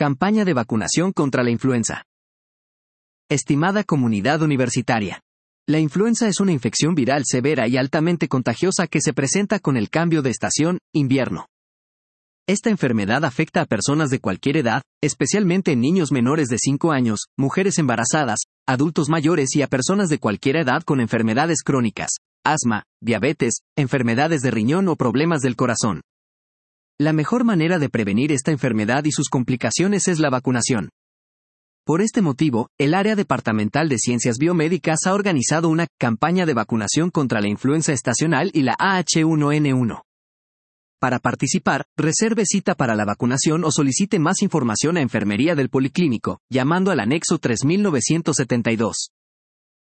Campaña de vacunación contra la influenza. Estimada comunidad universitaria. La influenza es una infección viral severa y altamente contagiosa que se presenta con el cambio de estación, invierno. Esta enfermedad afecta a personas de cualquier edad, especialmente en niños menores de 5 años, mujeres embarazadas, adultos mayores y a personas de cualquier edad con enfermedades crónicas, asma, diabetes, enfermedades de riñón o problemas del corazón. La mejor manera de prevenir esta enfermedad y sus complicaciones es la vacunación. Por este motivo, el Área Departamental de Ciencias Biomédicas ha organizado una campaña de vacunación contra la influenza estacional y la H1N1. Para participar, reserve cita para la vacunación o solicite más información a Enfermería del Policlínico, llamando al anexo 3972.